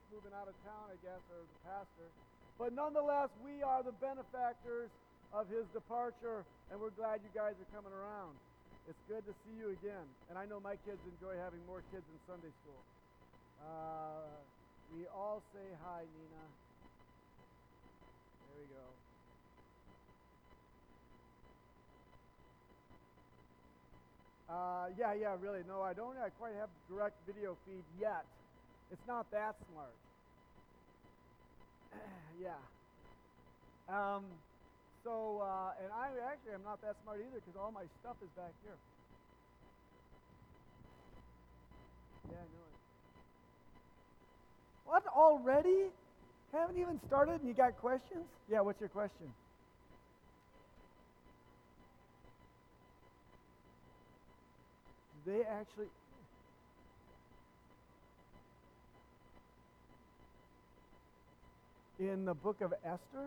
moving out of town, I guess, or the pastor. But nonetheless, we are the benefactors of his departure, and we're glad you guys are coming around. It's good to see you again. And I know my kids enjoy having more kids in Sunday school. We all say hi, Nina. There we go. Yeah, really. No, I don't quite have direct video feed yet. It's not that smart. Yeah. And I actually am not that smart either because all my stuff is back here. Yeah, I know it. What, already? Haven't even started and you got questions? Yeah, what's your question? They actually... In the book of Esther?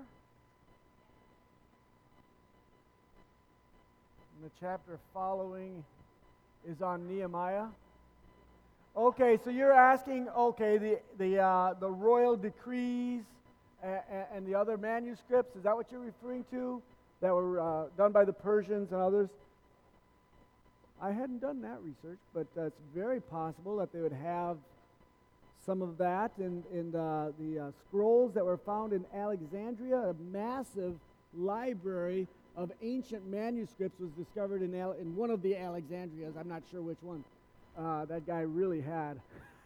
And the chapter following is on Nehemiah. Okay, so you're asking, the royal decrees and the other manuscripts, is that what you're referring to? That were done by the Persians and others? I hadn't done that research, but it's very possible that they would have some of that in the scrolls that were found in Alexandria. A massive library of ancient manuscripts was discovered in one of the Alexandrias. I'm not sure which one. That guy really had.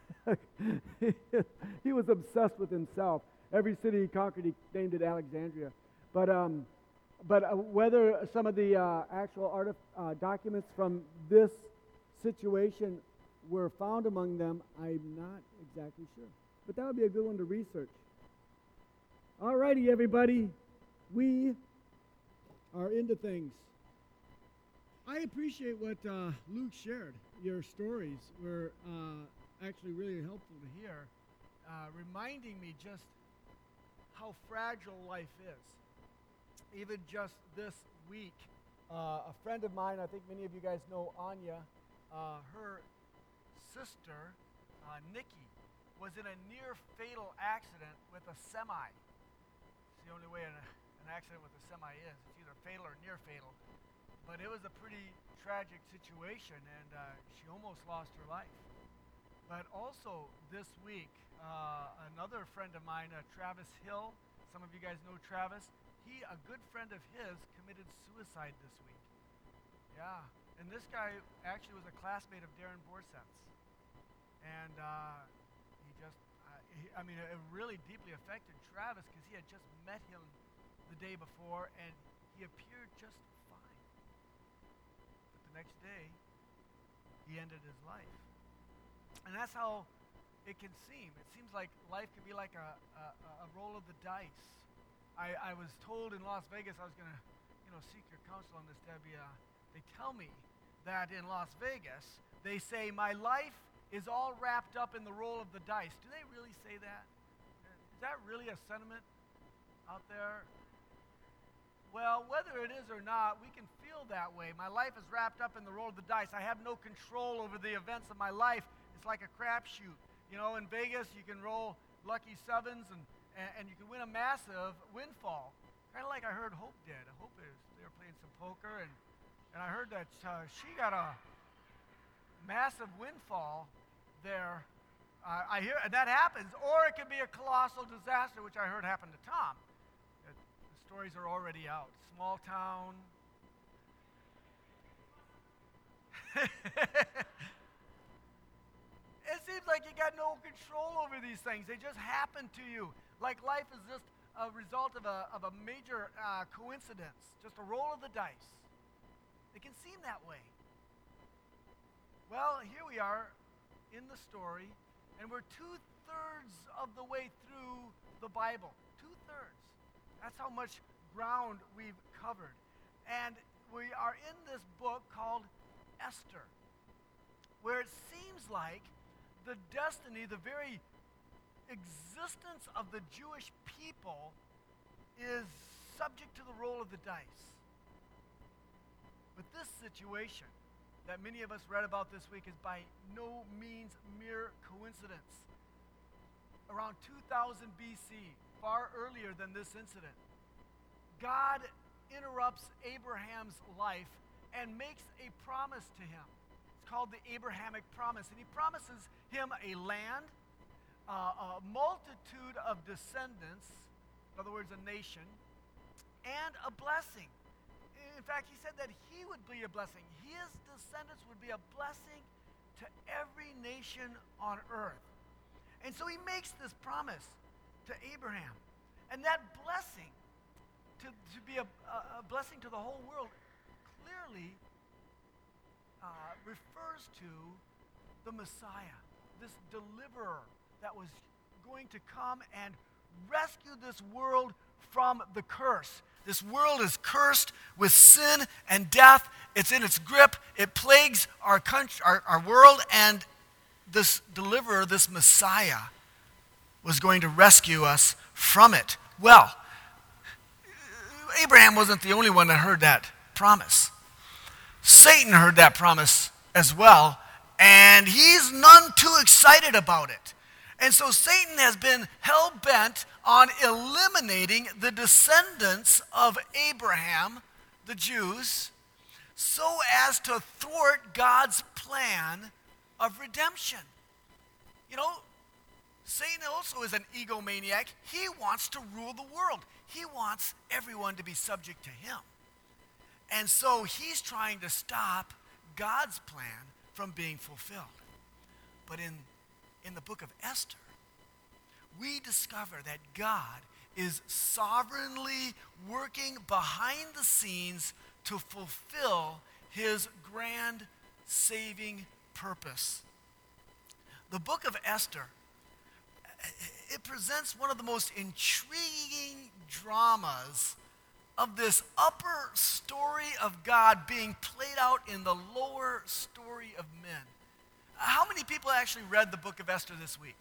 He was obsessed with himself. Every city he conquered, he named it Alexandria. But whether some of the actual documents from this situation were found among them, I'm not exactly sure. But that would be a good one to research. All righty, everybody. We are into things. I appreciate what Luke shared. Your stories were actually really helpful to hear, reminding me just how fragile life is. Even just this week, a friend of mine, I think many of you guys know Anya, her sister, Nikki, was in a near-fatal accident with a semi. It's the only way an accident with a semi is. It's either fatal or near-fatal. But it was a pretty tragic situation, and she almost lost her life. But also this week, another friend of mine, Travis Hill, some of you guys know Travis, a good friend of his, committed suicide this week. Yeah, and this guy actually was a classmate of Darren Borset's. And it really deeply affected Travis because he had just met him the day before, and he appeared just fine. But the next day, he ended his life. And that's how it can seem. It seems like life can be like a roll of the dice. I was told in Las Vegas, I was going to seek your counsel on this, Debbie. They tell me that in Las Vegas, they say, my life is all wrapped up in the roll of the dice. Do they really say that? Is that really a sentiment out there? Well, whether it is or not, we can feel that way. My life is wrapped up in the roll of the dice. I have no control over the events of my life. It's like a crapshoot. In Vegas, you can roll lucky sevens and you can win a massive windfall. Kind of like I heard Hope did. They were playing some poker, and I heard that she got a massive windfall there. I hear and that happens, or it could be a colossal disaster, which I heard happened to Tom. The stories are already out. Small town. It seems like you got no control over these things. They just happen to you. Like life is just a result of a major coincidence, just a roll of the dice. It can seem that way. Well, here we are in the story, and we're 2/3 of the way through the Bible. 2/3. That's how much ground we've covered. And we are in this book called Esther, where it seems like the destiny, the very existence of the Jewish people is subject to the roll of the dice. But this situation that many of us read about this week is by no means mere coincidence. around 2000 BC, far earlier than this incident, God interrupts Abraham's life and makes a promise to him. It's called the Abrahamic promise. And he promises him a land, a multitude of descendants, in other words, a nation, and a blessing. In fact, he said that he would be a blessing. His descendants would be a blessing to every nation on earth. And so he makes this promise to Abraham. And that blessing, to be a blessing to the whole world, clearly refers to the Messiah, this deliverer that was going to come and rescue this world from the curse. This world is cursed with sin and death. It's in its grip. It plagues our country, our world, and this deliverer, this Messiah, was going to rescue us from it. Well, Abraham wasn't the only one that heard that promise. Satan heard that promise as well, and he's none too excited about it. And so Satan has been hell-bent on eliminating the descendants of Abraham, the Jews, so as to thwart God's plan of redemption. You know, Satan also is an egomaniac. He wants to rule the world. He wants everyone to be subject to him. And so he's trying to stop God's plan from being fulfilled. But in the book of Esther, we discover that God is sovereignly working behind the scenes to fulfill his grand saving purpose. The book of Esther, it presents one of the most intriguing dramas of this upper story of God being played out in the lower story of men. How many people actually read the book of Esther this week?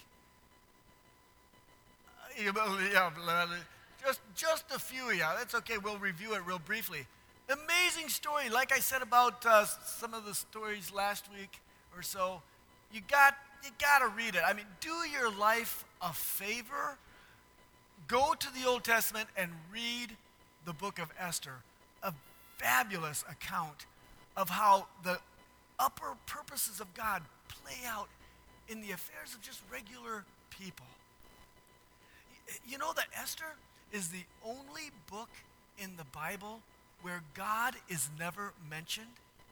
Just a few, yeah. That's okay. We'll review it real briefly. Amazing story. Like I said about some of the stories last week or so, you got to read it. I mean, do your life a favor. Go to the Old Testament and read the book of Esther. A fabulous account of how the upper purposes of God play out in the affairs of just regular people. You know that Esther is the only book in the Bible where God is never mentioned?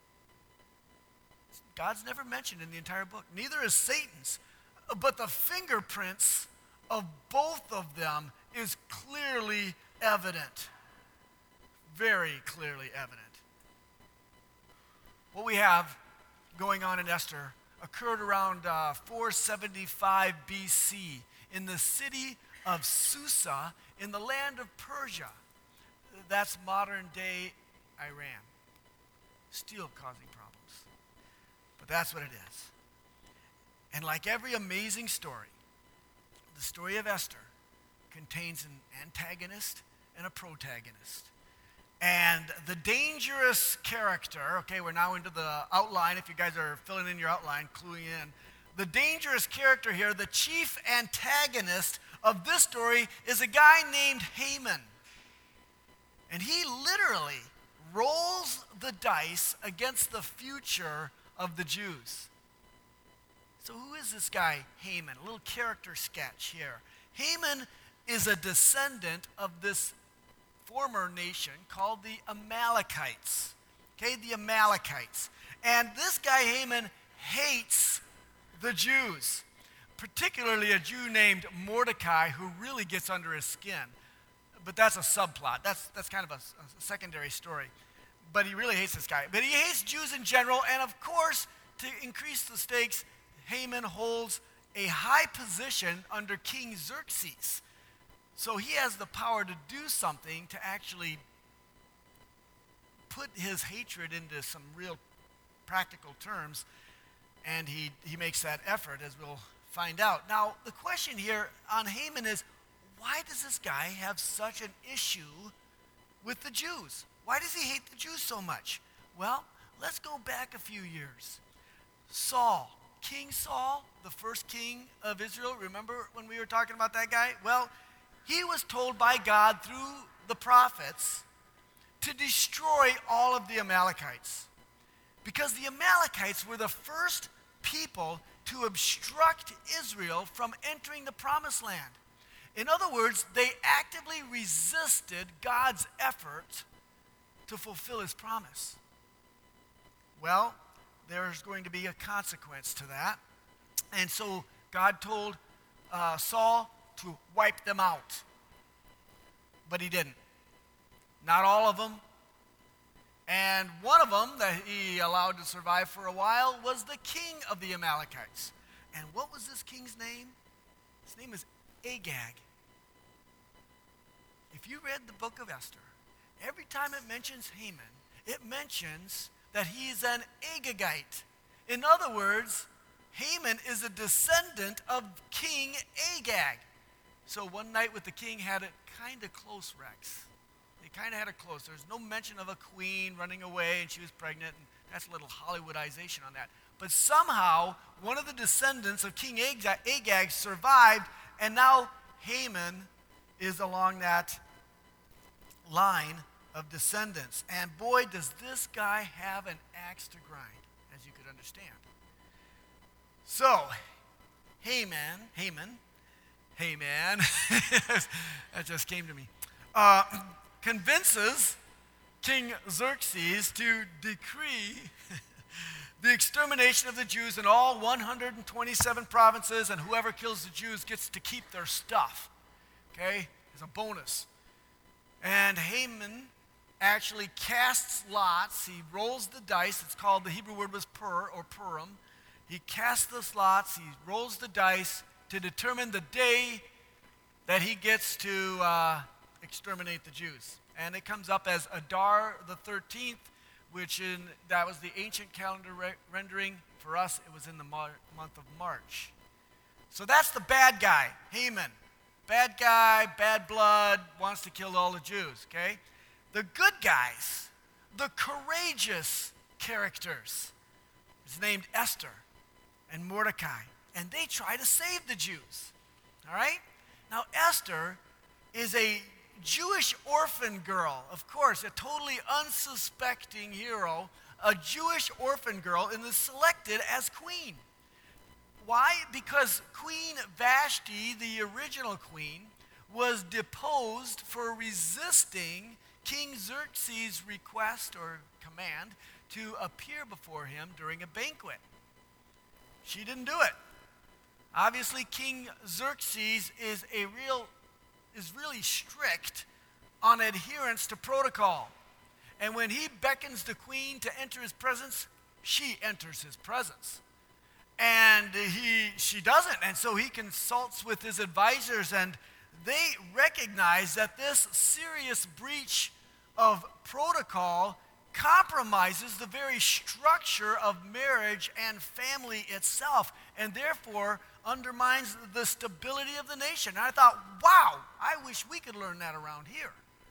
God's never mentioned in the entire book. Neither is Satan's. But the fingerprints of both of them is clearly evident. Very clearly evident. What we have going on in Esther occurred around 475 BC in the city of Susa in the land of Persia. That's modern-day Iran. Still causing problems. But that's what it is. And like every amazing story, the story of Esther contains an antagonist and a protagonist. And the dangerous character, okay, we're now into the outline. If you guys are filling in your outline, cluing in. The dangerous character here, the chief antagonist of this story, is a guy named Haman. And he literally rolls the dice against the future of the Jews. So who is this guy, Haman? A little character sketch here. Haman is a descendant of this former nation called the Amalekites. Okay, the Amalekites. And this guy, Haman, hates the Jews, particularly a Jew named Mordecai who really gets under his skin. But that's a subplot. That's kind of a secondary story. But he really hates this guy. But he hates Jews in general, and of course, to increase the stakes, Haman holds a high position under King Xerxes. So he has the power to do something to actually put his hatred into some real practical terms, and he makes that effort, as we'll find out. Now, the question here on Haman is, why does this guy have such an issue with the Jews? Why does he hate the Jews so much? Well, let's go back a few years. Saul, King Saul, the first king of Israel, remember when we were talking about that guy? Well, he was told by God through the prophets to destroy all of the Amalekites. Because the Amalekites were the first people to obstruct Israel from entering the promised land. In other words, they actively resisted God's effort to fulfill his promise. Well, there's going to be a consequence to that. And so God told Saul to wipe them out. But he didn't. Not all of them. And one of them that he allowed to survive for a while was the king of the Amalekites. And what was this king's name? His name is Agag. If you read the book of Esther, every time it mentions Haman, it mentions that he's an Agagite. In other words, Haman is a descendant of King Agag. So one night with the king had it kind of close, Rex. They kind of had it close. There's no mention of a queen running away and she was pregnant, and that's a little Hollywoodization on that. But somehow, one of the descendants of King Agag survived, and now Haman is along that line of descendants. And boy, does this guy have an axe to grind, as you could understand. So, Haman, that just came to me, convinces King Xerxes to decree the extermination of the Jews in all 127 provinces, and whoever kills the Jews gets to keep their stuff. Okay? As a bonus. And Haman actually casts lots. He rolls the dice. It's called, the Hebrew word was pur or purim. He casts the lots. He rolls the dice to determine the day that he gets to exterminate the Jews. And it comes up as Adar the 13th, that was the ancient calendar rendering. For us, it was in the month of March. So that's the bad guy, Haman. Bad guy, bad blood, wants to kill all the Jews, okay? The good guys, the courageous characters, is named Esther and Mordecai. And they try to save the Jews, all right? Now, Esther is a Jewish orphan girl, of course, a totally unsuspecting hero, a Jewish orphan girl, and is selected as queen. Why? Because Queen Vashti, the original queen, was deposed for resisting King Xerxes' request or command to appear before him during a banquet. She didn't do it. Obviously, King Xerxes is really strict on adherence to protocol. And when he beckons the queen to enter his presence, she enters his presence. And she doesn't, and so he consults with his advisors, and they recognize that this serious breach of protocol compromises the very structure of marriage and family itself, and therefore undermines the stability of the nation. And I thought, wow, I wish we could learn that around here.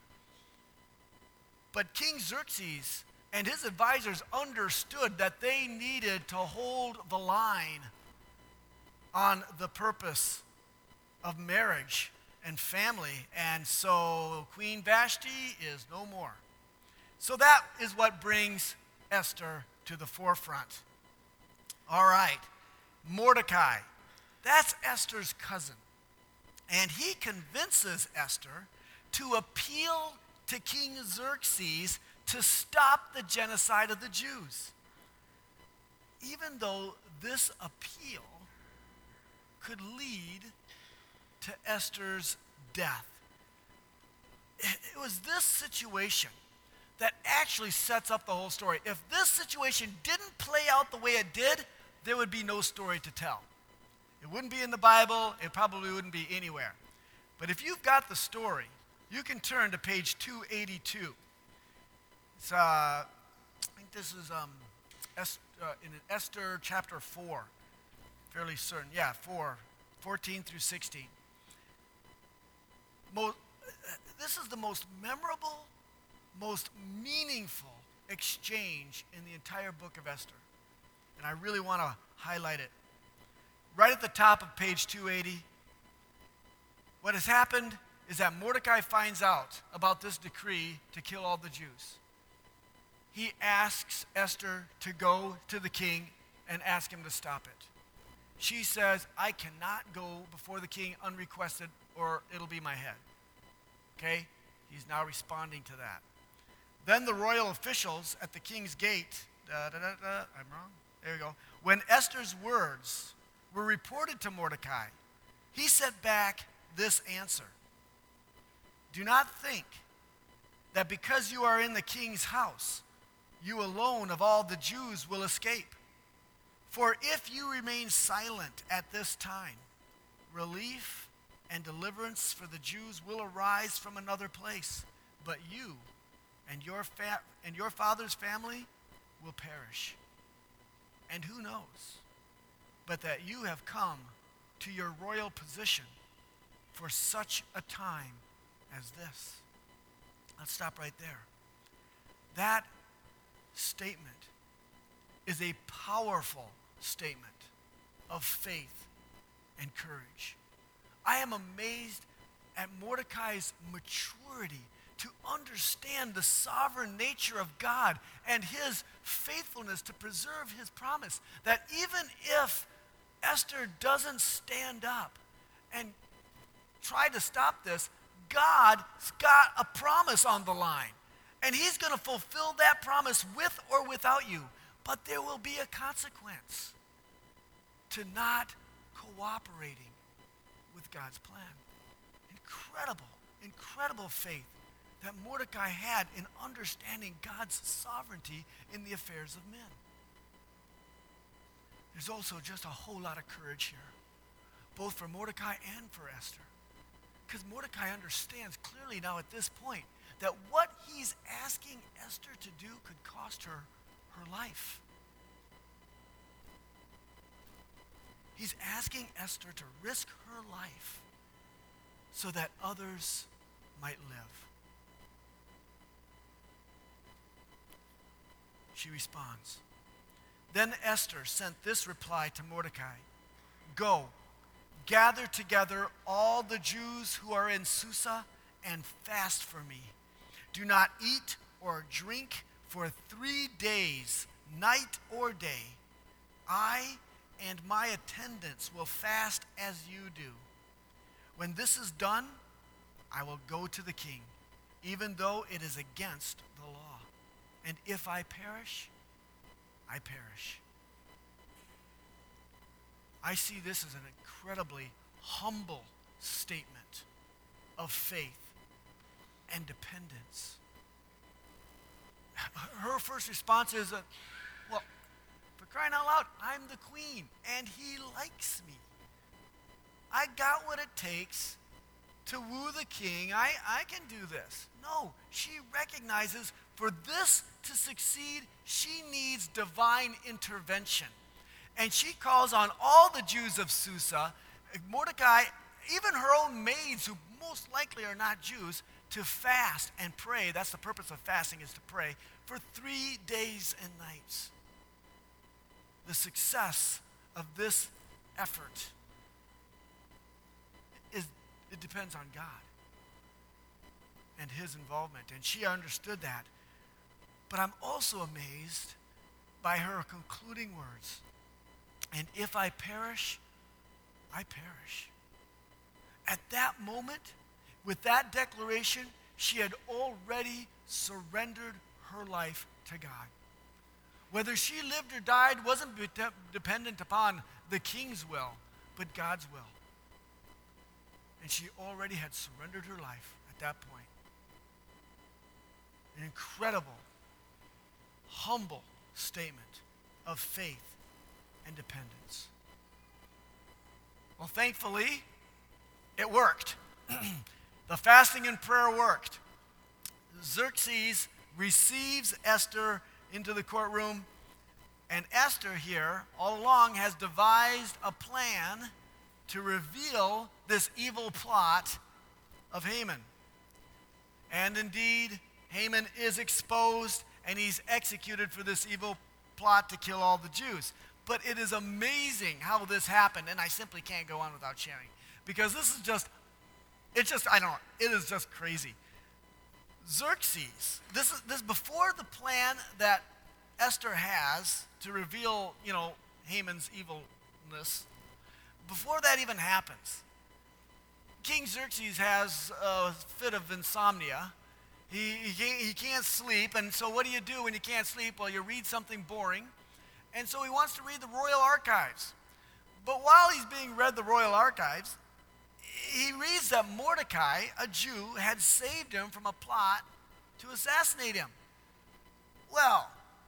But King Xerxes and his advisors understood that they needed to hold the line on the purpose of marriage and family. And so Queen Vashti is no more. So that is what brings Esther to the forefront. All right, Mordecai. That's Esther's cousin. And he convinces Esther to appeal to King Xerxes to stop the genocide of the Jews. Even though this appeal could lead to Esther's death. It was this situation that actually sets up the whole story. If this situation didn't play out the way it did, there would be no story to tell. It wouldn't be in the Bible. It probably wouldn't be anywhere. But if you've got the story, you can turn to page 282. It's, I think this is in Esther chapter 4. Fairly certain. Yeah, 14 through 16. This is the most memorable, most meaningful exchange in the entire book of Esther. And I really want to highlight it right at the top of page 280. What has happened is that Mordecai finds out about this decree to kill all the Jews. He asks Esther to go to the king and ask him to stop it. She says, I cannot go before the king unrequested or it'll be my head. Okay? He's now responding to that. Then the royal officials at the king's gate, I'm wrong, there you go. When Esther's words were reported to Mordecai, he sent back this answer. Do not think that because you are in the king's house, you alone of all the Jews will escape. For if you remain silent at this time, relief and deliverance for the Jews will arise from another place, but you and your father's family will perish. And who knows, but that you have come to your royal position for such a time as this. Let's stop right there. That statement is a powerful statement of faith and courage. I am amazed at Mordecai's maturity to understand the sovereign nature of God and his faithfulness to preserve his promise. That even if Esther doesn't stand up and try to stop this, God's got a promise on the line. And he's going to fulfill that promise with or without you. But there will be a consequence to not cooperating with God's plan. Incredible, incredible faith that Mordecai had in understanding God's sovereignty in the affairs of men. There's also just a whole lot of courage here, both for Mordecai and for Esther. Because Mordecai understands clearly now at this point that what he's asking Esther to do could cost her her life. He's asking Esther to risk her life so that others might live. She responds. Then Esther sent this reply to Mordecai. Go, gather together all the Jews who are in Susa and fast for me. Do not eat or drink for 3 days, night or day. I and my attendants will fast as you do. When this is done, I will go to the king, even though it is against the law. And if I perish, I perish. I see this as an incredibly humble statement of faith and dependence. Her first response is, well, for crying out loud, I'm the queen, and he likes me. I got what it takes to woo the king. I can do this. No, she recognizes for this to succeed, she needs divine intervention. And she calls on all the Jews of Susa, Mordecai, even her own maids, who most likely are not Jews, to fast and pray. That's the purpose of fasting, is to pray for 3 days and nights. The success of this effort it depends on God and his involvement. And she understood that. But I'm also amazed by her concluding words. And if I perish, I perish. At that moment, with that declaration, she had already surrendered her life to God. Whether she lived or died wasn't dependent upon the king's will, but God's will. And she already had surrendered her life at that point. An incredible, humble statement of faith and dependence. Well, thankfully, it worked. The fasting and prayer worked. Xerxes receives Esther into the courtroom, and Esther here, all along, has devised a plan to reveal this evil plot of Haman. And indeed, Haman is exposed, and he's executed for this evil plot to kill all the Jews. But it is amazing how this happened, and I simply can't go on without sharing. Because this is just, I don't know, it is just crazy. Xerxes, this is before the plan that Esther has to reveal, Haman's evilness. Before that even happens, King Xerxes has a fit of insomnia. He can't sleep, and so what do you do when you can't sleep? Well, you read something boring, and so he wants to read the royal archives. But while he's being read the royal archives, he reads that Mordecai, a Jew, had saved him from a plot to assassinate him. Well,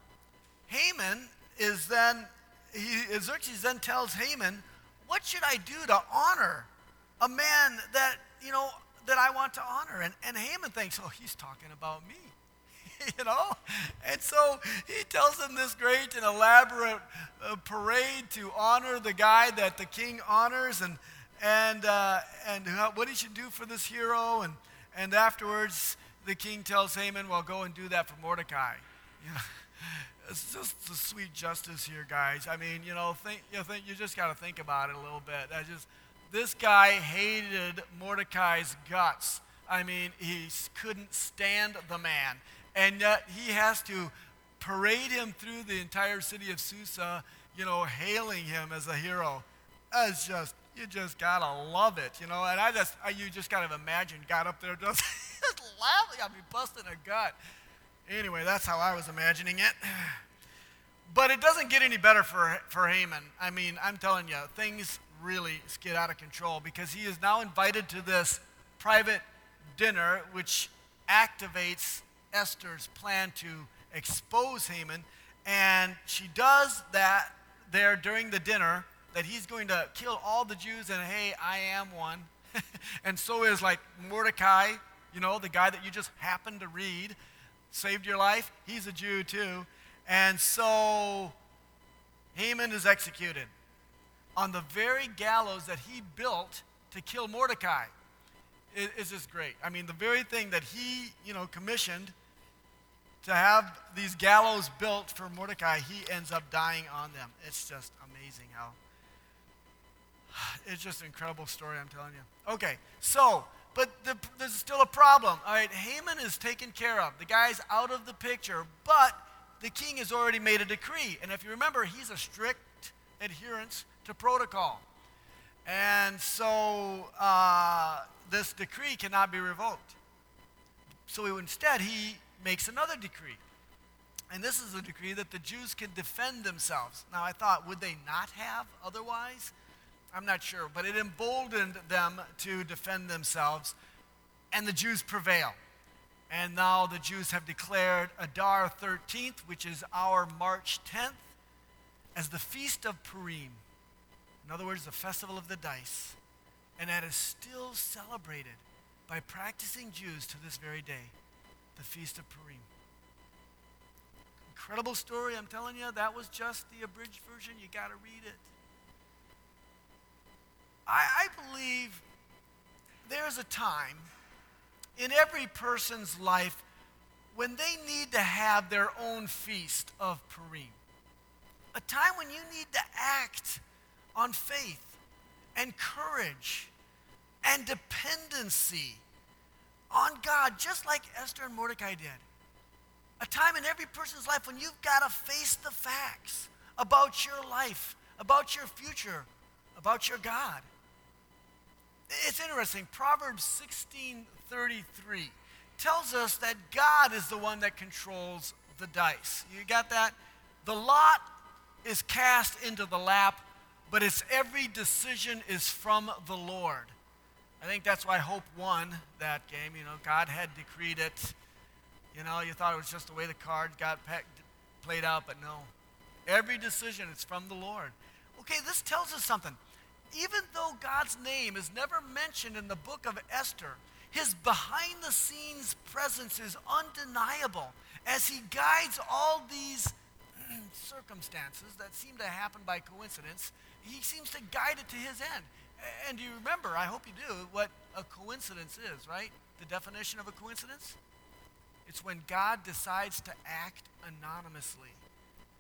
Xerxes then tells Haman, what should I do to honor a man that I want to honor? And Haman thinks, oh, he's talking about me. And so he tells him this great and elaborate parade to honor the guy that the king honors, and what he should do for this hero. And afterwards, the king tells Haman, well, go and do that for Mordecai. It's just the sweet justice here, guys. I mean, you just got to think about it a little bit. This guy hated Mordecai's guts. I mean, he couldn't stand the man. And yet he has to parade him through the entire city of Susa, hailing him as a hero. It's just, you just got to love it, And you just kind of imagine got up there just laughing. I mean, busting a gut. Anyway, that's how I was imagining it. But it doesn't get any better for Haman. I mean, I'm telling you, things really get out of control because he is now invited to this private dinner, which activates Esther's plan to expose Haman. And she does that there during the dinner, that he's going to kill all the Jews, and hey, I am one. And so is like Mordecai, the guy that you just happened to read, saved your life. He's a Jew too. And so Haman is executed on the very gallows that he built to kill Mordecai. It's just great. I mean, the very thing that he, commissioned to have these gallows built for Mordecai, he ends up dying on them. It's just amazing how, it's just an incredible story, I'm telling you. Okay, so, but there's still a problem. All right, Haman is taken care of. The guy's out of the picture, but the king has already made a decree. And if you remember, he's a strict adherence to protocol. And so this decree cannot be revoked. So instead, he makes another decree. And this is a decree that the Jews can defend themselves. Now, I thought, would they not have otherwise? I'm not sure. But it emboldened them to defend themselves. And the Jews prevail. And now the Jews have declared Adar 13th, which is our March 10th, as the Feast of Purim. In other words, the Festival of the Dice. And that is still celebrated by practicing Jews to this very day, the Feast of Purim. Incredible story, I'm telling you. That was just the abridged version. You got to read it. I believe there's a time in every person's life when they need to have their own Feast of Purim. A time when you need to act on faith and courage and dependency on God, just like Esther and Mordecai did. A time in every person's life when you've got to face the facts about your life, about your future, about your God. It's interesting. Proverbs 16:33 tells us that God is the one that controls the dice. You got that? The lot is cast into the lap, but its every decision is from the Lord. I think that's why Hope won that game. God had decreed it. You thought it was just the way the cards got played out, but no. Every decision is from the Lord. Okay, this tells us something. Even though God's name is never mentioned in the book of Esther, his behind-the-scenes presence is undeniable as he guides all these circumstances that seem to happen by coincidence. He seems to guide it to his end. And you remember, I hope you do, what a coincidence is, right? The definition of a coincidence? It's when God decides to act anonymously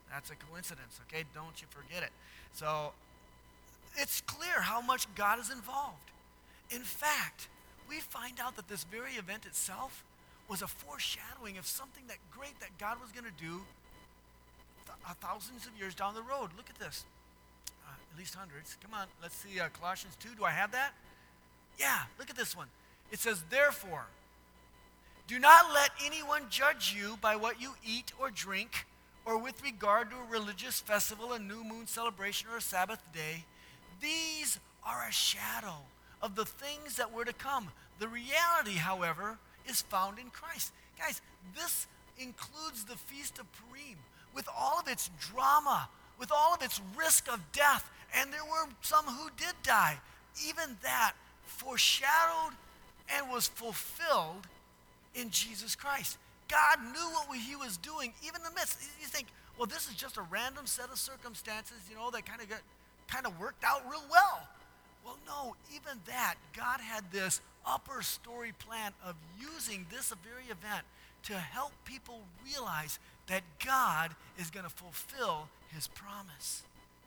That's a coincidence, okay? Don't you forget it. So it's clear how much God is involved. In fact, we find out that this very event itself was a foreshadowing of something that great that God was going to do thousands of years down the road. Look at this. At least hundreds. Come on, let's see Colossians 2. Do I have that? Yeah, look at this one. It says, therefore, do not let anyone judge you by what you eat or drink, or with regard to a religious festival, a new moon celebration, or a Sabbath day. These are a shadow of the things that were to come. The reality, however, is found in Christ. Guys, this includes the Feast of Purim, with all of its drama, with all of its risk of death, and there were some who did die. Even that foreshadowed and was fulfilled in Jesus Christ. God knew what he was doing, even in the midst. You think, well, this is just a random set of circumstances, that kind of worked out real well. Well, no, even that, God had this upper story plan of using this very event to help people realize that God is going to fulfill his promise.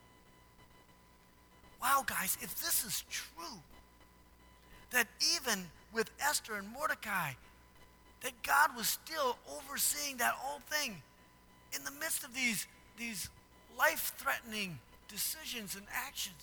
Wow, guys, if this is true, that even with Esther and Mordecai, that God was still overseeing that whole thing in the midst of these life-threatening decisions and actions.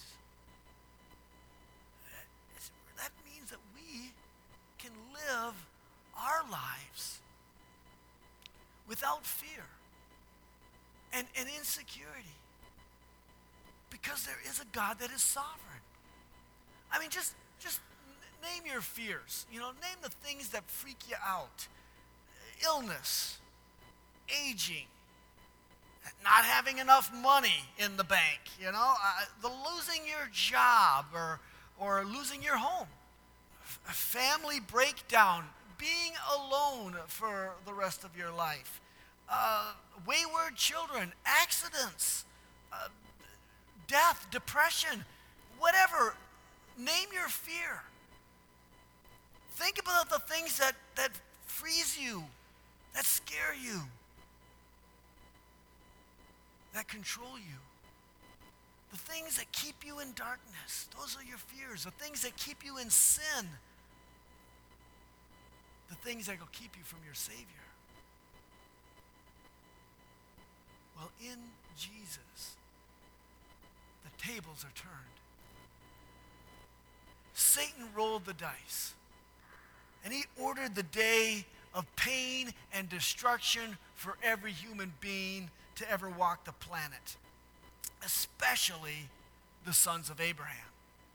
That means that we can live our lives without fear and insecurity, because there is a God that is sovereign. I mean, just name your fears. Name the things that freak you out. Illness, aging, not having enough money in the bank, the losing your job or losing your home, a family breakdown, being alone for the rest of your life, wayward children, accidents, death, depression, whatever. Name your fear. Think about the things that freeze you, that scare you, that control you. The things that keep you in darkness, those are your fears. The things that keep you in sin, the things that will keep you from your Savior. Well, in Jesus, the tables are turned. Satan rolled the dice, and he ordered the day of pain and destruction for every human being to ever walk the planet, especially the sons of Abraham,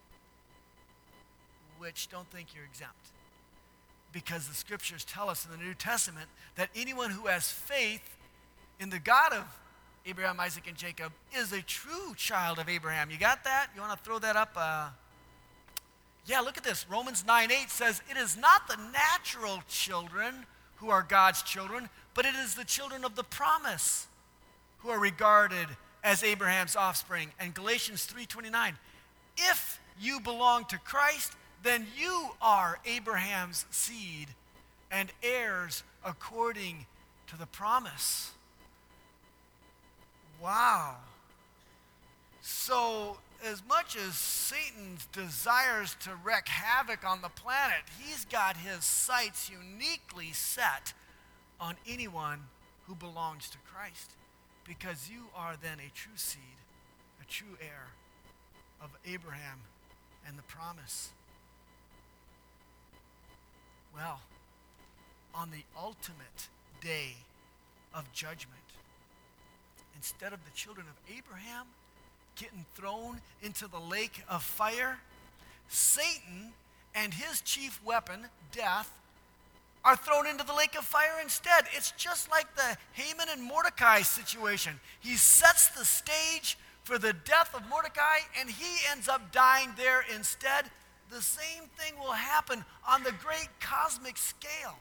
which don't think you're exempt, because the scriptures tell us in the New Testament that anyone who has faith in the God of Abraham, Isaac, and Jacob is a true child of Abraham. You got that? You want to throw that up? Yeah, look at this. Romans 9:8 says, it is not the natural children who are God's children, but it is the children of the promise who are regarded as Abraham's offspring. And Galatians 3:29, if you belong to Christ, then you are Abraham's seed and heirs according to the promise. Wow. So as much as Satan desires to wreak havoc on the planet, he's got his sights uniquely set on anyone who belongs to Christ, because you are then a true seed, a true heir of Abraham and the promise. Well, on the ultimate day of judgment, instead of the children of Abraham getting thrown into the lake of fire, Satan and his chief weapon, death, are thrown into the lake of fire instead. It's just like the Haman and Mordecai situation. He sets the stage for the death of Mordecai, and he ends up dying there instead. The same thing will happen on the great cosmic scale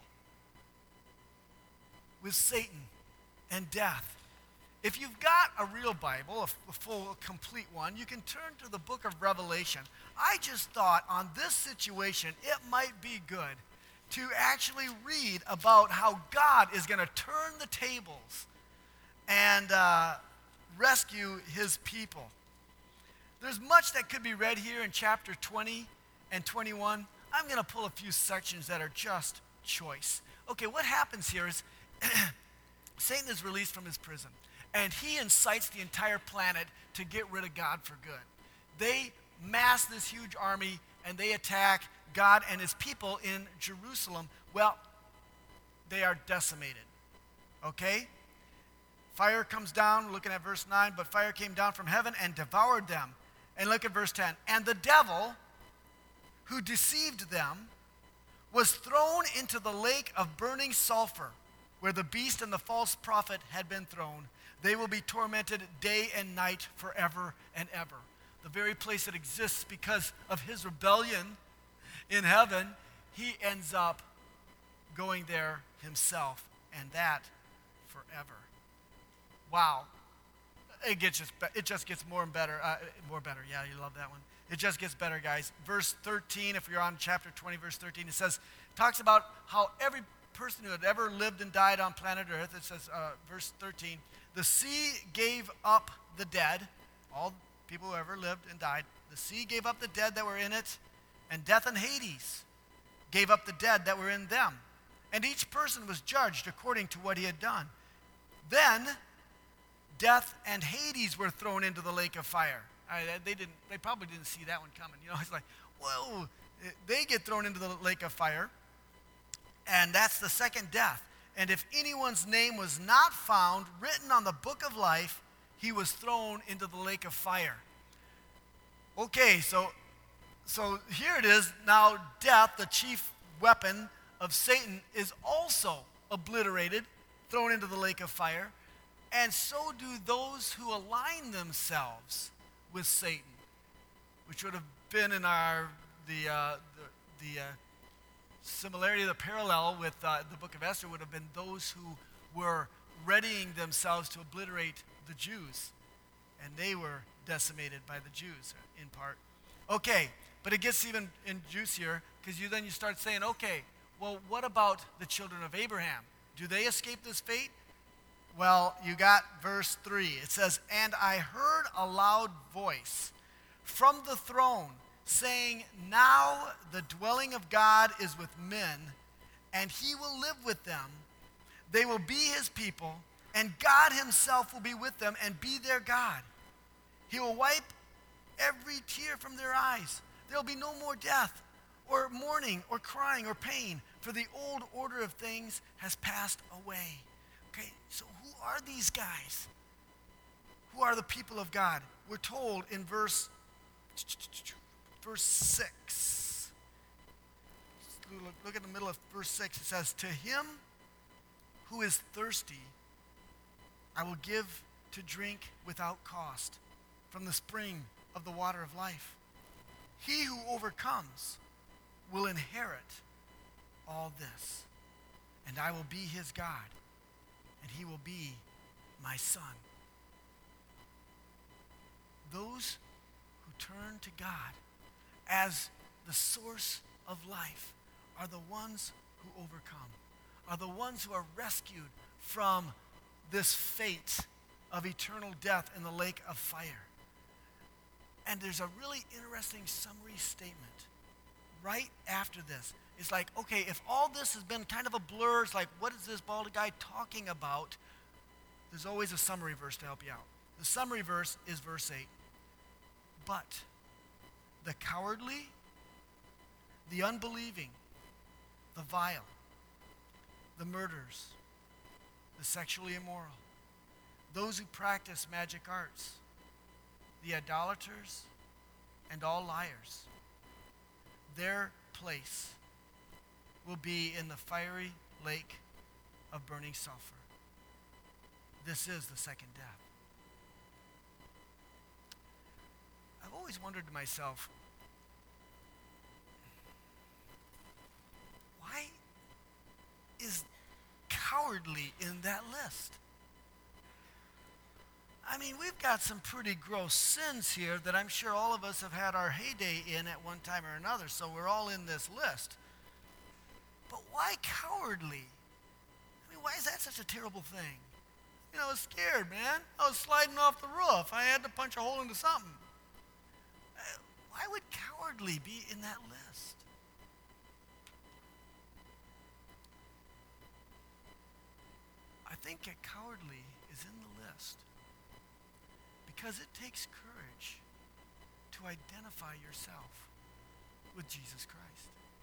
with Satan and death. If you've got a real Bible, a full, complete one, you can turn to the book of Revelation. I just thought on this situation, it might be good to actually read about how God is going to turn the tables and rescue his people. There's much that could be read here in chapter 20 and 21. I'm going to pull a few sections that are just choice. Okay, what happens here is Satan is released from his prison, and he incites the entire planet to get rid of God for good. They mass this huge army, and they attack God and his people in Jerusalem. Well, they are decimated. Okay? Fire comes down, looking at verse 9, but fire came down from heaven and devoured them. And look at verse 10. And the devil who deceived them was thrown into the lake of burning sulfur, where the beast and the false prophet had been thrown. They will be tormented day and night forever and ever. The very place that exists because of his rebellion in heaven, he ends up going there himself, and that forever. Wow. It just gets more and better. More better. Yeah, you love that one. It just gets better, guys. Verse 13, if you're on chapter 20, verse 13, it says, talks about how every person who had ever lived and died on planet Earth, it says, verse 13, the sea gave up the dead, all people who ever lived and died. The sea gave up the dead that were in it, and death and Hades gave up the dead that were in them. And each person was judged according to what he had done. Then death and Hades were thrown into the lake of fire. They probably didn't see that one coming. You know, it's like, whoa, they get thrown into the lake of fire. And that's the second death. And if anyone's name was not found written on the book of life, he was thrown into the lake of fire. Okay, so here it is. Now death, the chief weapon of Satan, is also obliterated, thrown into the lake of fire. And so do those who align themselves with Satan, which would have been in the similarity, the parallel with the book of Esther would have been those who were readying themselves to obliterate the Jews. And they were decimated by the Jews in part. Okay, but it gets even juicier because you start saying, okay, well, what about the children of Abraham? Do they escape this fate? Well, you got verse 3. It says, and I heard a loud voice from the throne saying, now the dwelling of God is with men, and he will live with them. They will be his people, and God himself will be with them and be their God. He will wipe every tear from their eyes. There will be no more death, or mourning, or crying, or pain, for the old order of things has passed away. Okay, so who are these guys? Who are the people of God? We're told in verse 6. Look at the middle of verse 6. It says, to him who is thirsty, I will give to drink without cost from the spring of the water of life. He who overcomes will inherit all this, and I will be his God, and he will be my son. Those who turn to God as the source of life are the ones who overcome, are the ones who are rescued from this fate of eternal death in the lake of fire. And there's a really interesting summary statement right after this. It's like, okay, if all this has been kind of a blur, it's like, what is this bald guy talking about? There's always a summary verse to help you out. The summary verse is verse 8. But the cowardly, the unbelieving, the vile, the murderers, the sexually immoral, those who practice magic arts, the idolaters, and all liars, their place will be in the fiery lake of burning sulfur. This is the second death. I've always wondered to myself, why is cowardly in that list? I mean, we've got some pretty gross sins here that I'm sure all of us have had our heyday in at one time or another, so we're all in this list. But why cowardly? I mean, why is that such a terrible thing? I was scared, man. I was sliding off the roof. I had to punch a hole into something. Why would cowardly be in that list? I think cowardly is in the list because it takes courage to identify yourself with Jesus Christ.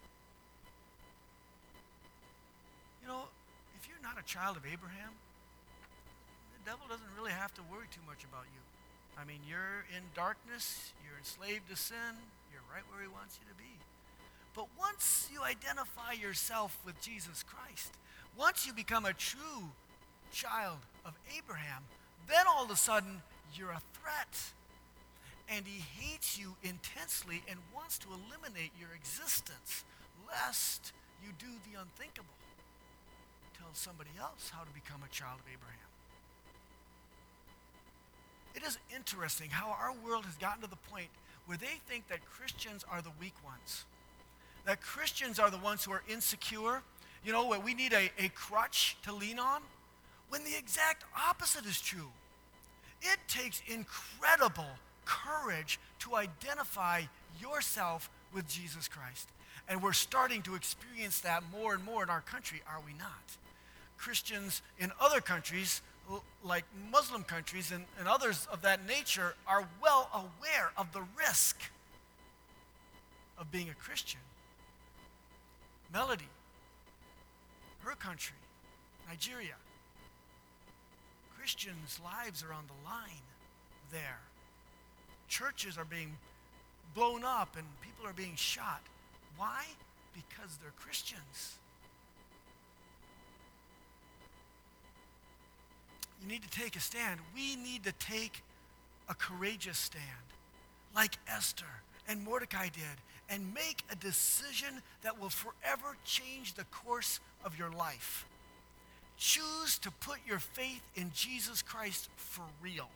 If you're not a child of Abraham, the devil doesn't really have to worry too much about you. I mean, you're in darkness, you're enslaved to sin, you're right where he wants you to be. But once you identify yourself with Jesus Christ, once you become a true child of Abraham, then all of a sudden you're a threat. And he hates you intensely and wants to eliminate your existence, lest you do the unthinkable. Tell somebody else how to become a child of Abraham. It is interesting how our world has gotten to the point where they think that Christians are the weak ones. That Christians are the ones who are insecure. Where we need a crutch to lean on. When the exact opposite is true. It takes incredible courage to identify yourself with Jesus Christ. And we're starting to experience that more and more in our country, are we not? Christians in other countries, like Muslim countries and others of that nature, are well aware of the risk of being a Christian. Melody, her country, Nigeria, Christians' lives are on the line there. Churches are being blown up and people are being shot. Why? Because they're Christians. You need to take a stand. We need to take a courageous stand, like Esther and Mordecai did, and make a decision that will forever change the course of your life. Choose to put your faith in Jesus Christ for real.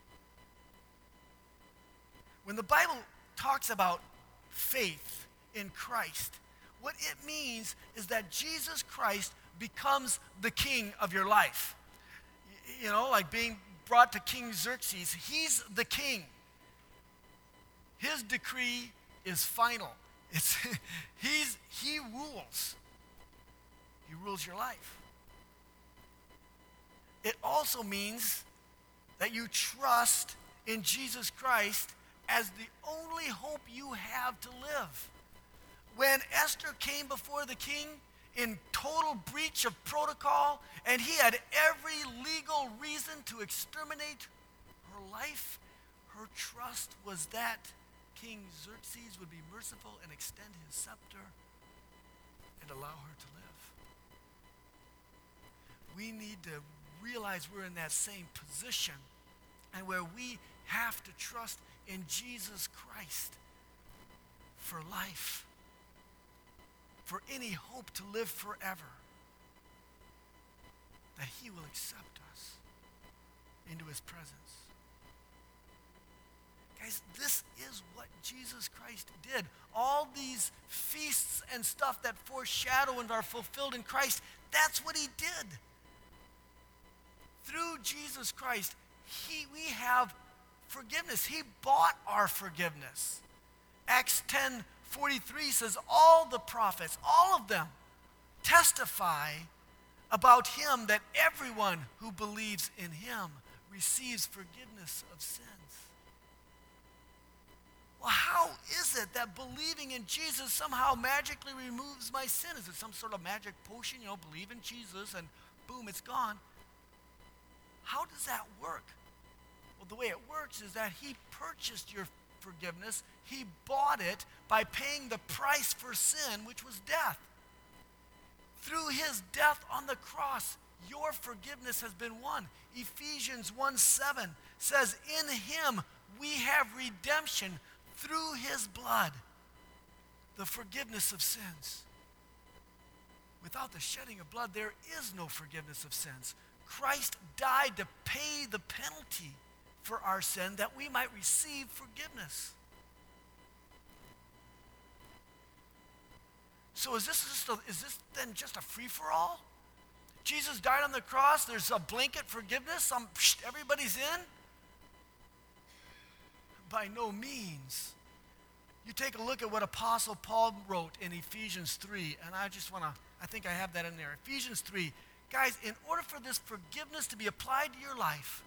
When the Bible talks about faith in Christ, what it means is that Jesus Christ becomes the king of your life. Like being brought to King Xerxes. He's the king. His decree is final. He rules. He rules your life. It also means that you trust in Jesus Christ as the only hope you have to live. When Esther came before the king in total breach of protocol, and he had every legal reason to exterminate her life, her trust was that King Xerxes would be merciful and extend his scepter and allow her to live. We need to realize we're in that same position, and where we have to trust in Jesus Christ for life, for any hope to live forever, that he will accept us into his presence. Guys, this is what Jesus Christ did. All these feasts and stuff that foreshadow and are fulfilled in Christ, that's what he did. Through Jesus Christ, we have forgiveness. He bought our forgiveness. Acts 10:43 says, all the prophets, all of them, testify about him, that everyone who believes in him receives forgiveness of sins. Well, how is it that believing in Jesus somehow magically removes my sin? Is it some sort of magic potion, believe in Jesus and boom, it's gone? How does that work? Well, the way it works is that he purchased your forgiveness. He bought it by paying the price for sin, which was death. Through his death on the cross, your forgiveness has been won. Ephesians 1:7 says, in him we have redemption through his blood, the forgiveness of sins. Without the shedding of blood, there is no forgiveness of sins. Christ died to pay the penalty for our sin that we might receive forgiveness. So is this then just a free-for-all? Jesus died on the cross. There's a blanket forgiveness. Everybody's in. By no means. You take a look at what Apostle Paul wrote in Ephesians 3, and I think I have that in there. Ephesians 3. Guys, in order for this forgiveness to be applied to your life,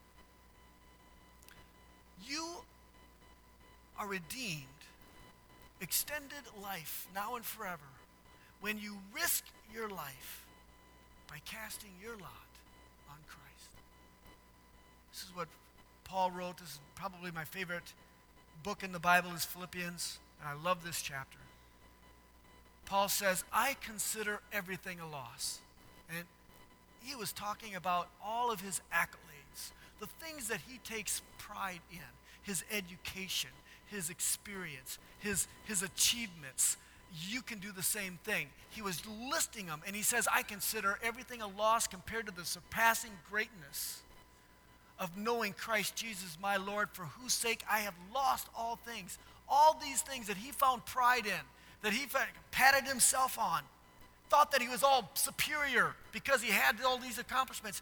you are redeemed, extended life now and forever, when you risk your life by casting your lot on Christ. This is what Paul wrote. This is probably my favorite book in the Bible is Philippians, and I love this chapter. Paul says, I consider everything a loss. And he was talking about all of his accolades, the things that he takes pride in, his education, his experience, his achievements. You can do the same thing. He was listing them, and he says, I consider everything a loss compared to the surpassing greatness of knowing Christ Jesus my Lord, for whose sake I have lost all things. All these things that he found pride in, that he patted himself on, thought that he was all superior because he had all these accomplishments.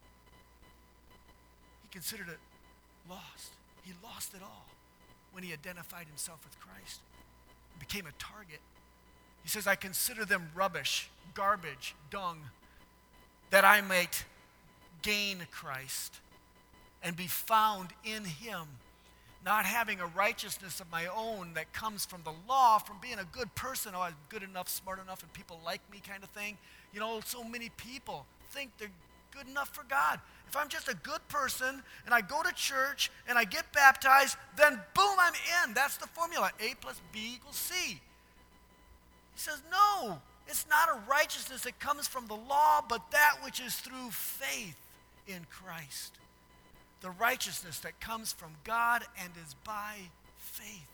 He considered it lost. He lost it all when he identified himself with Christ. He became a target. He says, I consider them rubbish, garbage, dung, that I might gain Christ and be found in him, not having a righteousness of my own that comes from the law, from being a good person. Oh, I'm good enough, smart enough, and people like me kind of thing. You know, so many people think they're good enough for God. If I'm just a good person and I go to church and I get baptized, then boom, I'm in. That's the formula. A plus B equals C. He says, no, it's not a righteousness that comes from the law, but that which is through faith in Christ. The righteousness that comes from God and is by faith.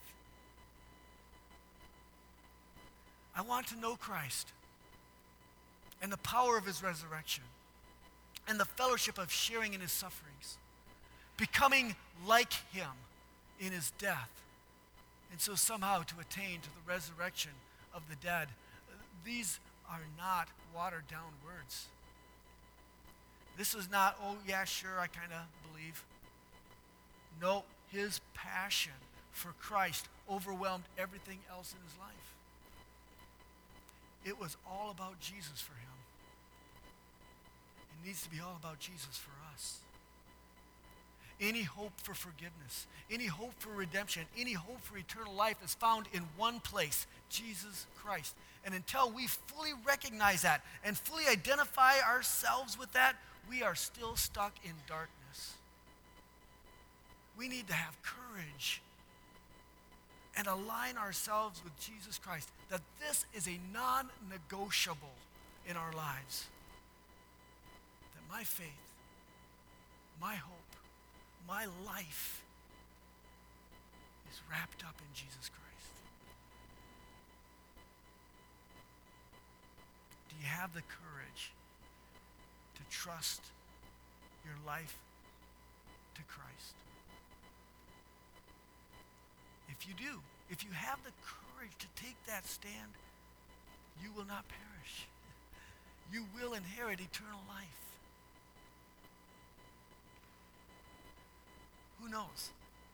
I want to know Christ and the power of his resurrection and the fellowship of sharing in his sufferings, becoming like him in his death, and so somehow to attain to the resurrection of the dead. These are not watered down words. This is not, oh yeah, sure, I kind of believe. No, his passion for Christ overwhelmed everything else in his life. It was all about Jesus for him. It needs to be all about Jesus for us. Any hope for forgiveness, any hope for redemption, any hope for eternal life is found in one place, Jesus Christ. And until we fully recognize that and fully identify ourselves with that, we are still stuck in darkness. We need to have courage and align ourselves with Jesus Christ, that this is a non-negotiable in our lives. That my faith, my hope, my life is wrapped up in Jesus Christ. Do you have the courage to trust your life to Christ? If you do, if you have the courage to take that stand, you will not perish. You will inherit eternal life. Who knows?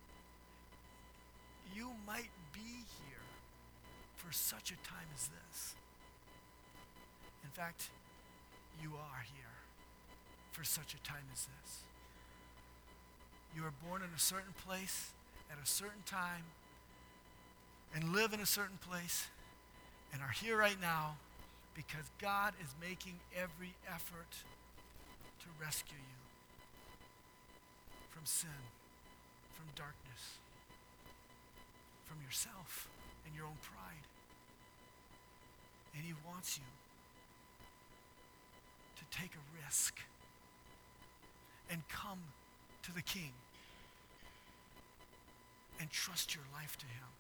You might be here for such a time as this. In fact, you are here for such a time as this. You were born in a certain place at a certain time and live in a certain place and are here right now because God is making every effort to rescue you from sin, from darkness, from yourself and your own pride. And he wants you to take a risk and come to the King and trust your life to him.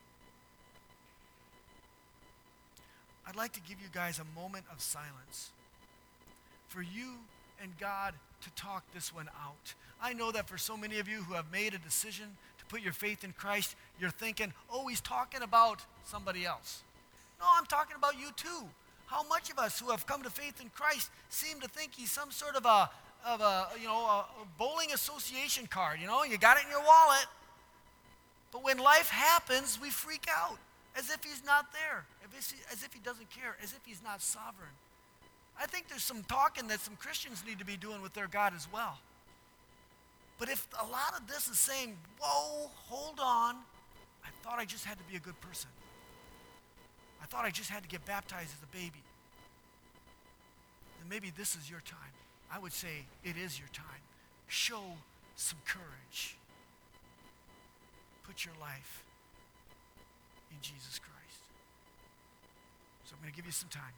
I'd like to give you guys a moment of silence for you and God to talk this one out. I know that for so many of you who have made a decision to put your faith in Christ, you're thinking, oh, he's talking about somebody else. No, I'm talking about you too. How much of us who have come to faith in Christ seem to think he's some sort of a bowling association card? You know, you got it in your wallet. But when life happens, we freak out as if he's not there, as if he doesn't care, as if he's not sovereign. I think there's some talking that some Christians need to be doing with their God as well. But if a lot of this is saying, whoa, hold on, I thought I just had to be a good person. I thought I just had to get baptized as a baby. Then maybe this is your time. I would say it is your time. Show some courage. Put your life in Jesus Christ. So I'm going to give you some time.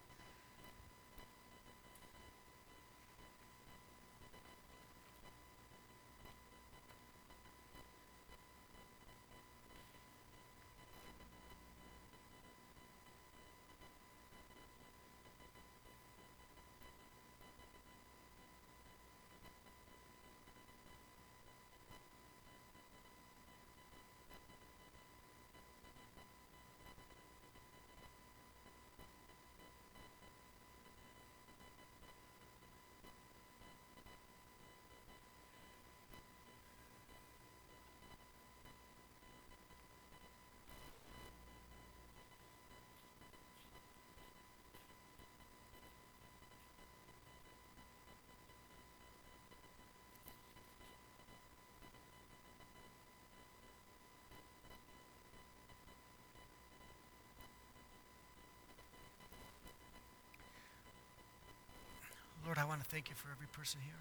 Lord, I want to thank you for every person here.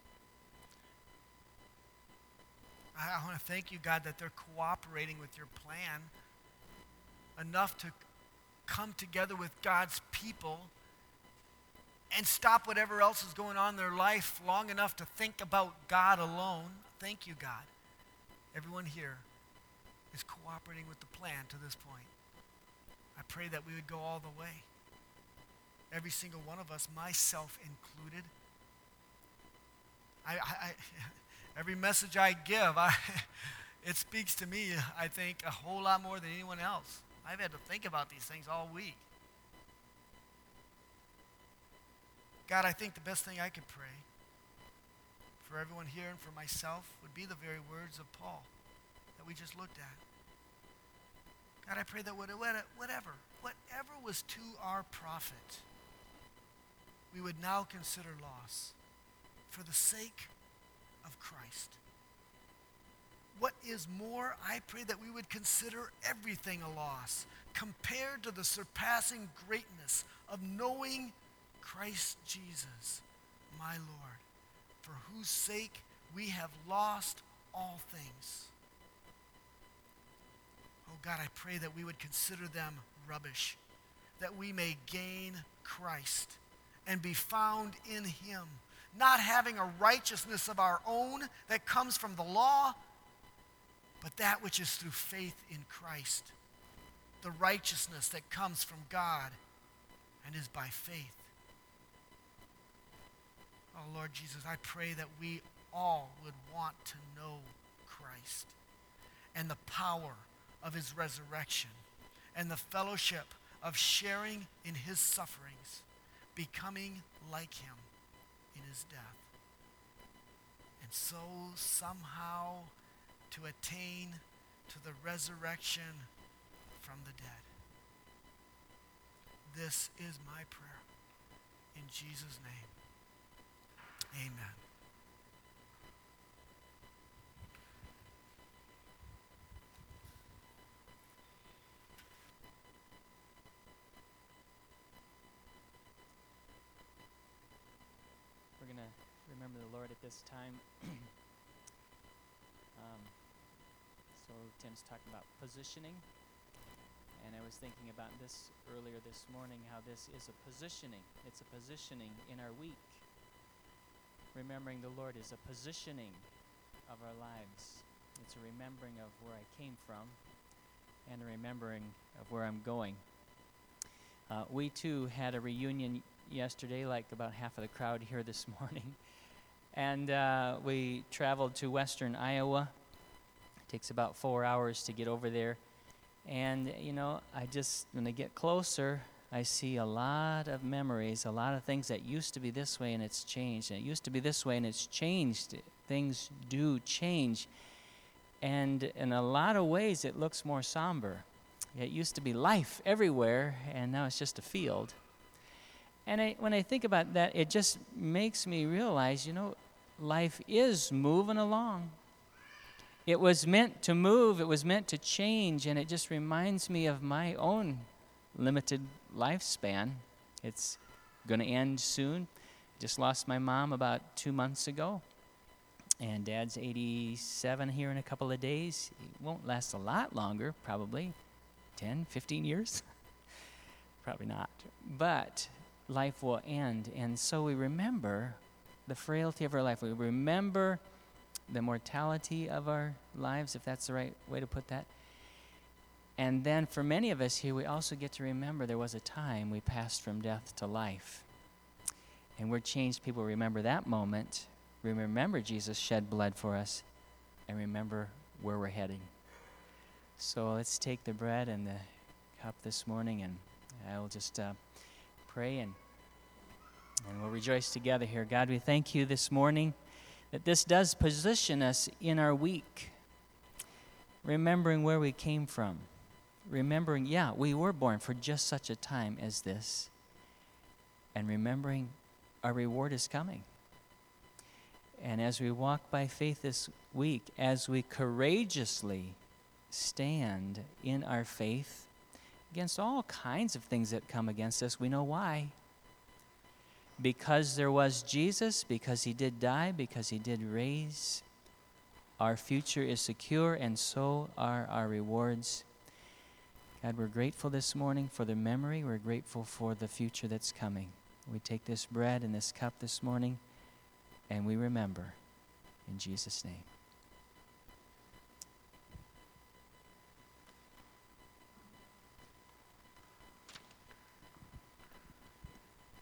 I want to thank you, God, that they're cooperating with your plan enough to come together with God's people and stop whatever else is going on in their life long enough to think about God alone. Thank you, God. Everyone here is cooperating with the plan to this point. I pray that we would go all the way. Every single one of us, myself included. Every message I give, it speaks to me, I think, a whole lot more than anyone else. I've had to think about these things all week. God, I think the best thing I could pray for everyone here and for myself would be the very words of Paul that we just looked at. God, I pray that whatever was to our profit, we would now consider loss for the sake of Christ. What is more, I pray that we would consider everything a loss compared to the surpassing greatness of knowing Christ Jesus, my Lord, for whose sake we have lost all things. Oh God, I pray that we would consider them rubbish, that we may gain Christ and be found in him, not having a righteousness of our own that comes from the law, but that which is through faith in Christ, the righteousness that comes from God and is by faith. Oh Lord Jesus, I pray that we all would want to know Christ and the power of his resurrection and the fellowship of sharing in his sufferings, becoming like him in his death. And so somehow to attain to the resurrection from the dead. This is my prayer. In Jesus' name, amen. We're going to remember the Lord at this time. So Tim's talking about positioning. And I was thinking about this earlier this morning, how this is a positioning. It's a positioning in our week. Remembering the Lord is a positioning of our lives. It's a remembering of where I came from and a remembering of where I'm going. We too had a reunion yesterday, like about half of the crowd here this morning. And we traveled to western Iowa. It takes about 4 hours to get over there. And, you know, when I get closer, I see a lot of memories, a lot of things that used to be this way and it's changed. And it used to be this way and it's changed. Things do change. And in a lot of ways, it looks more somber. It used to be life everywhere, and now it's just a field. And when I think about that, it just makes me realize, life is moving along. It was meant to move, it was meant to change, and it just reminds me of my own limited lifespan. It's going to end soon. Just lost my mom about 2 months ago, and Dad's 87 here in a couple of days. It won't last a lot longer, probably 10, 15 years. Probably not. But life will end, and so we remember the frailty of our life. We remember the mortality of our lives, if that's the right way to put that. And then for many of us here, we also get to remember there was a time we passed from death to life. And we're changed people. Remember that moment. We remember Jesus shed blood for us, and remember where we're heading. So let's take the bread and the cup this morning, and I will just pray, and we'll rejoice together here. God, we thank you this morning that this does position us in our week, remembering where we came from, remembering, we were born for just such a time as this, and remembering our reward is coming. And as we walk by faith this week, as we courageously stand in our faith against all kinds of things that come against us, we know why. Because there was Jesus, because he did die, because he did raise, our future is secure, and so are our rewards. God, we're grateful this morning for the memory. We're grateful for the future that's coming. We take this bread and this cup this morning, and we remember. In Jesus' name.